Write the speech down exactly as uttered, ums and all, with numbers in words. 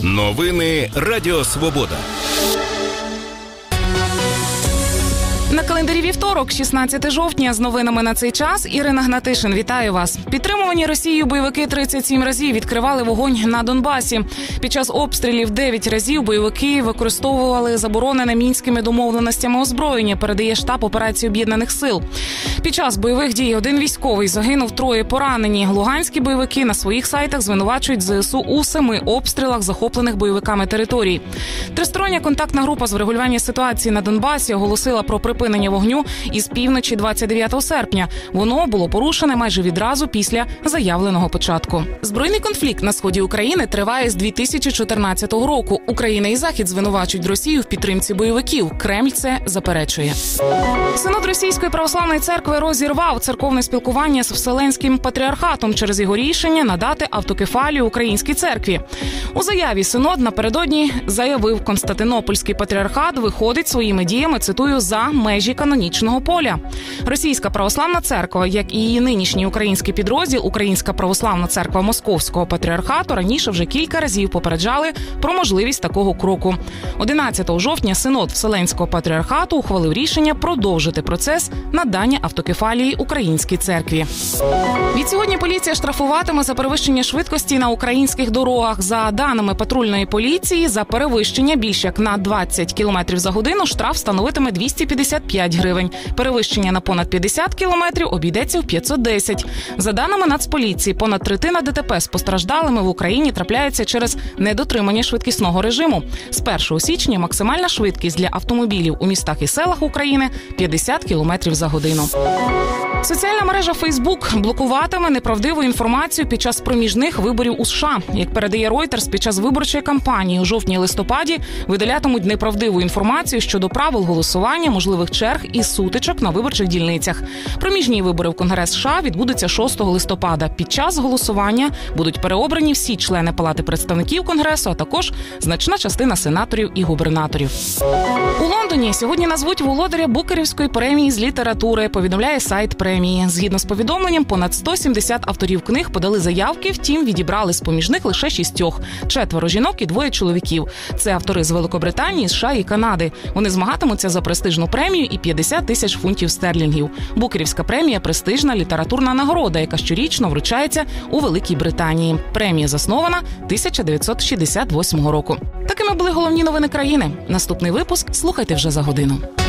Новини Радіо Свобода. На календарі вівторок, шістнадцяте жовтня, з новинами на цей час Ірина Гнатишин. Вітаю вас. Підтримувані Росією бойовики тридцять сім разів відкривали вогонь на Донбасі. Під час обстрілів дев'ять разів бойовики використовували заборонене мінськими домовленостями озброєння, передає штаб операцій Об'єднаних сил. Під час бойових дій один військовий загинув, троє поранені. Луганські бойовики на своїх сайтах звинувачують ЗСУ у семи обстрілах захоплених бойовиками територій. Тристороння контактна група з врегулювання ситуації на Донбасі оголосила про припинення вогню із півночі двадцять дев'ятого серпня. Воно було порушене майже відразу після заявленого початку. Збройний конфлікт на сході України триває з дві тисячі чотирнадцятого року. Україна і Захід звинувачують Росію в підтримці бойовиків. Кремль це заперечує. Синод Російської православної церкви розірвав церковне спілкування з Вселенським патріархатом через його рішення надати автокефалію Українській церкві. У заяві Синод напередодні заявив, Константинопольський патріархат виходить своїми діями, цитую, за межі канонічного поля. Російська православна церква, як і її нинішній український підрозділ, Українська православна церква Московського патріархату, раніше вже кілька разів попереджали про можливість такого кроку. одинадцятого жовтня Синод Вселенського патріархату ухвалив рішення продовжити процес надання автокефалії Українській церкві. Відсьогодні поліція штрафуватиме за перевищення швидкості на українських дорогах. За даними патрульної поліції, за перевищення більш як на двадцять кілометрів за годину штраф становитиме двісті п'ятдесят п'ять гривень. Перевищення на понад п'ятдесят кілометрів обійдеться в п'ятсот десять. За даними Нацполіції, понад третина ДТП з постраждалими в Україні трапляється через недотримання швидкісного режиму. З першого січня максимальна швидкість для автомобілів у містах і селах України – п'ятдесят кілометрів за годину. Соціальна мережа Фейсбук блокуватиме неправдиву інформацію під час проміжних виборів у США. Як передає Reuters, під час виборчої кампанії у жовтні-листопаді видалятимуть неправдиву інформацію щодо правил голосування, можливих черг і сутичок на виборчих дільницях. Проміжні вибори в Конгрес США відбудуться шостого листопада. Під час голосування будуть переобрані всі члени Палати представників Конгресу, а також значна частина сенаторів і губернаторів. У Лондоні сьогодні назвуть володаря Букерівської премії з літератури, повідомляє сайт премії. Згідно з повідомленням, понад сто сімдесят авторів книг подали заявки, втім відібрали з-поміж них лише шістьох. Четверо жінок і двоє чоловіків. Це автори з Великобританії, США і Канади. Вони змагатимуться за престижну премію і п'ятдесят тисяч фунтів стерлінгів. Букерівська премія – престижна літературна нагорода, яка щорічно вручається у Великій Британії. Премія заснована тисяча дев'ятсот шістдесят восьмого року. Такими були головні новини країни. Наступний випуск слухайте вже за годину.